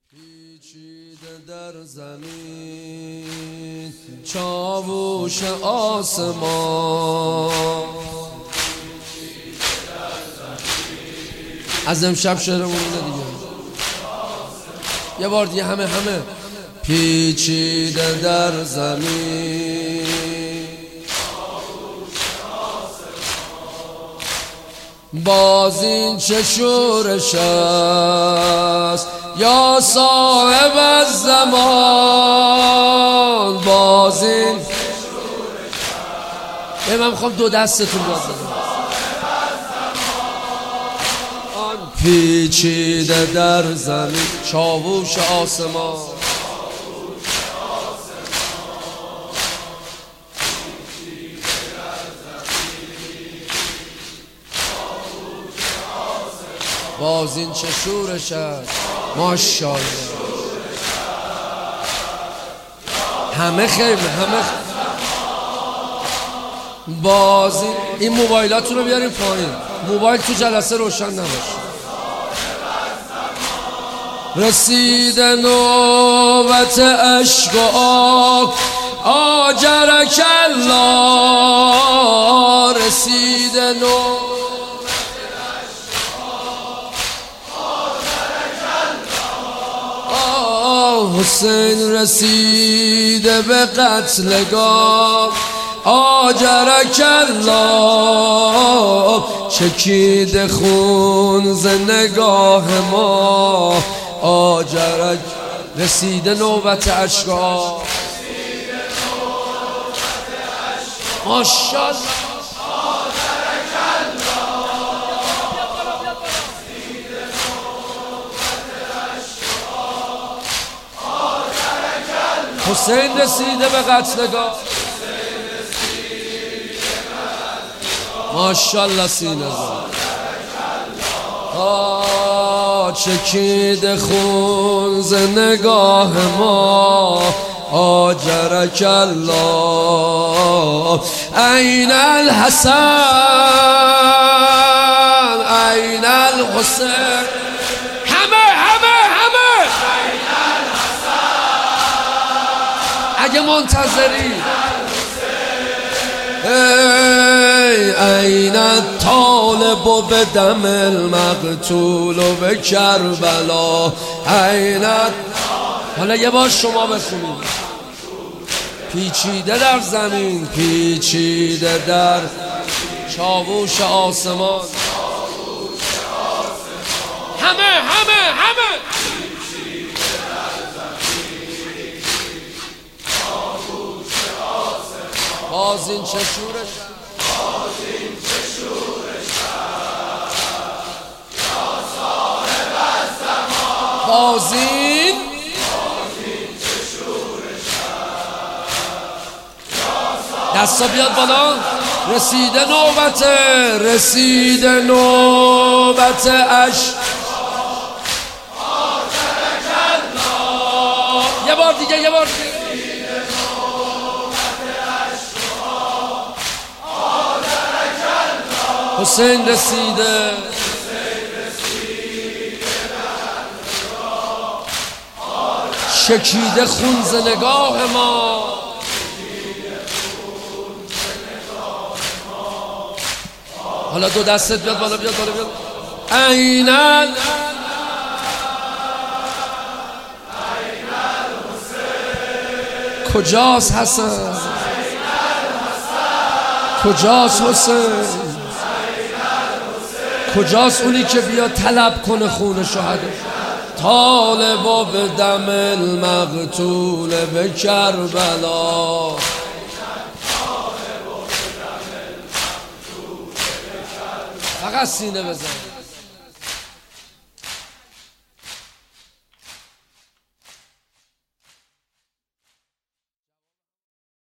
پیچیده در زمین چاووش آسمان از امشب شعرمون اینه دیگه. یه بار دیگه همه پیچیده در زمین باز این چه شورش است یا صاحب الزمان، باز این من میخوام دو دستتون بازنم. آن پیچیده در زمین چاووش آسمان باز این چه شورش است ماشاءالله. همه خیلی باز این موبایلاتون رو بیاریم پایین، موبایل تو جلسه روشن نباشه. رسید نوبت عشق و آجرک الله، رسید نوبت حسین رسیده به قتلگاه آجرک الله، چکید خون ز نگاه ما آجرک. رسیده نوبت عشقا ماشاءالله. حسین رسیده به قتلگاه ماشاءالله. سینه چکید خون ز نگاه ما آجرک الله. این الحسن این الحسین، اگه منتظری این الطالب به دم المقتول و به کربلا. حالا یه بار شما بخونید. پیچیده در زمین پیچیده در چاووش آسمان، همه باز این چه شورش یا صاحب الزمان، باز این چه شورش دستا بیاد بالا. رسیده نوبت عشق یه بار دیگه حسین رسیده شکیده خون ز نگاه ما. حالا دو دستت بیاد بالا بیاد. این کجاست حسن، کجاست حسین، کجاست اونی که بیا طلب کنه خون شهدا؟ طالب و به دم المقتول به کربلا. فقط سینه بزن.